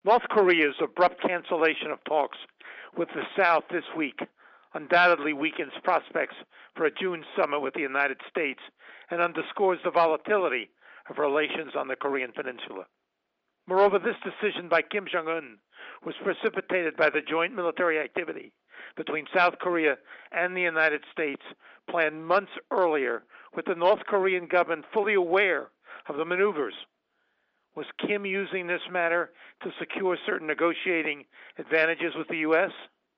North Korea's abrupt cancellation of talks with the South this week undoubtedly weakens prospects for a June summit with the United States and underscores the volatility of relations on the Korean Peninsula. Moreover, this decision by Kim Jong-un was precipitated by the joint military activity between South Korea and the United States planned months earlier, with the North Korean government fully aware of the maneuvers. Was Kim using this matter to secure certain negotiating advantages with the U.S.?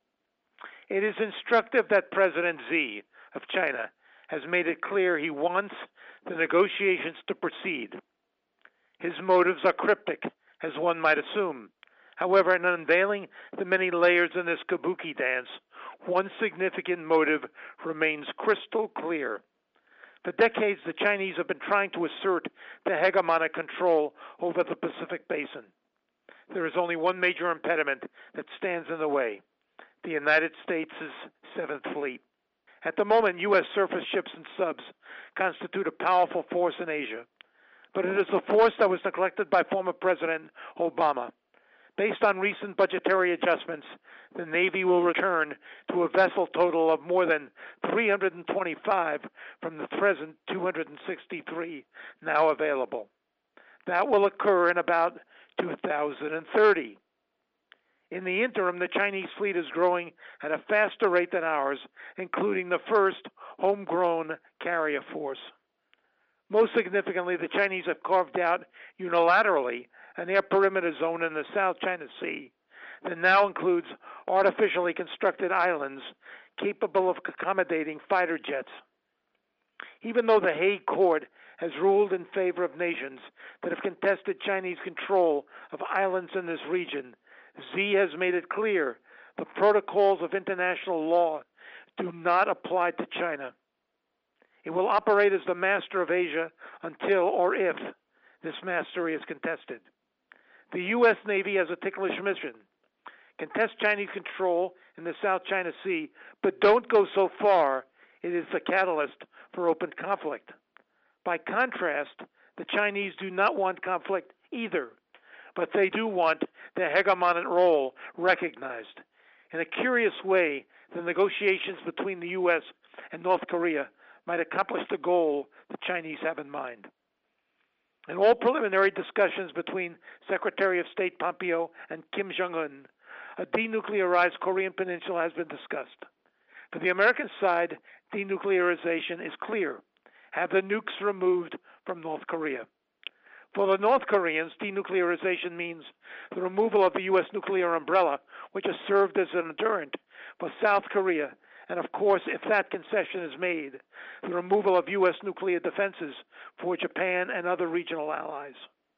It is instructive that President Xi of China has made it clear he wants the negotiations to proceed. His motives are cryptic, as one might assume. However, in unveiling the many layers in this kabuki dance, one significant motive remains crystal clear. For decades, the Chinese have been trying to assert their hegemonic control over the Pacific Basin. There is only one major impediment that stands in the way: the United States' Seventh Fleet. At the moment, U.S. surface ships and subs constitute a powerful force in Asia, but it is a force that was neglected by former President Obama. Based on recent budgetary adjustments, the Navy will return to a vessel total of more than 325 from the present 263 now available. That will occur in about 2030. In the interim, the Chinese fleet is growing at a faster rate than ours, including the first homegrown carrier force. Most significantly, the Chinese have carved out unilaterally an air perimeter zone in the South China Sea that now includes artificially constructed islands capable of accommodating fighter jets. Even though the Hague Court has ruled in favor of nations that have contested Chinese control of islands in this region, Xi has made it clear the protocols of international law do not apply to China. It will operate as the master of Asia until or if this mastery is contested. The U.S. Navy has a ticklish mission: contest Chinese control in the South China Sea, but don't go so far it is the catalyst for open conflict. By contrast, the Chinese do not want conflict either, but they do want their hegemonic role recognized. In a curious way, the negotiations between the U.S. and North Korea might accomplish the goal the Chinese have in mind. In all preliminary discussions between Secretary of State Pompeo and Kim Jong-un, a denuclearized Korean peninsula has been discussed. For the American side, denuclearization is clear: have the nukes removed from North Korea. For the North Koreans, denuclearization means the removal of the U.S. nuclear umbrella, which has served as an deterrent for South Korea, and of course, if that concession is made, the removal of U.S. nuclear defenses for Japan and other regional allies.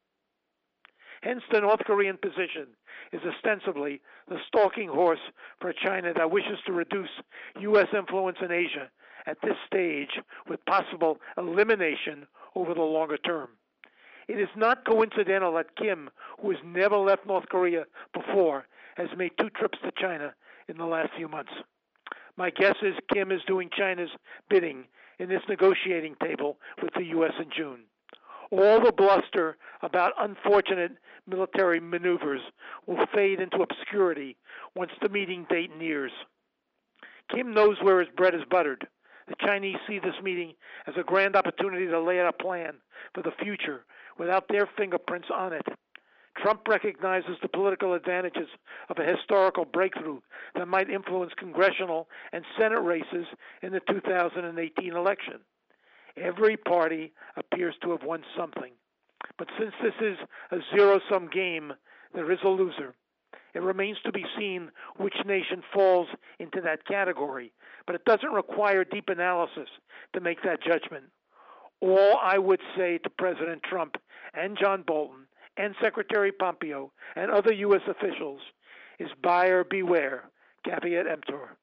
Hence, the North Korean position is ostensibly the stalking horse for China that wishes to reduce U.S. influence in Asia at this stage, with possible elimination over the longer term. It is not coincidental that Kim, who has never left North Korea before, has made 2 trips to China in the last few months. My guess is Kim is doing China's bidding in this negotiating table with the U.S. in June. All the bluster about unfortunate military maneuvers will fade into obscurity once the meeting date nears. Kim knows where his bread is buttered. The Chinese see this meeting as a grand opportunity to lay out a plan for the future without their fingerprints on it. Trump recognizes the political advantages of a historical breakthrough that might influence congressional and Senate races in the 2018 election. Every party appears to have won something. But since this is a zero-sum game, there is a loser. It remains to be seen which nation falls into that category, but it doesn't require deep analysis to make that judgment. All I would say to President Trump and John Bolton and Secretary Pompeo and other U.S. officials is buyer beware, caveat emptor.